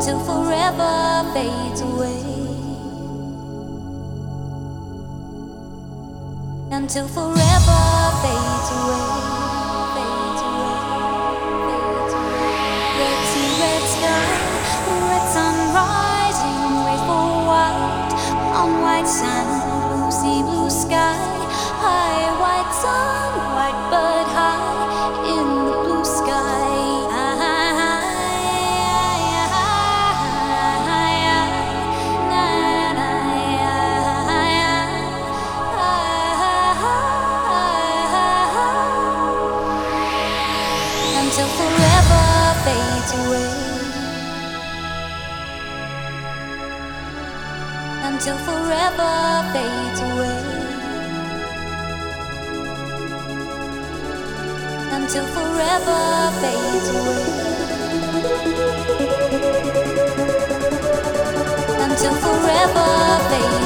until forever fades away, until forever fades away, fades away, fades away. Red sky, red sun rising, grateful white on white sand, blue sea, blue sky, high white sun, white bird high in the blue sky. Until forever fades away, until forever fades away, until forever fades away, until forever fades away.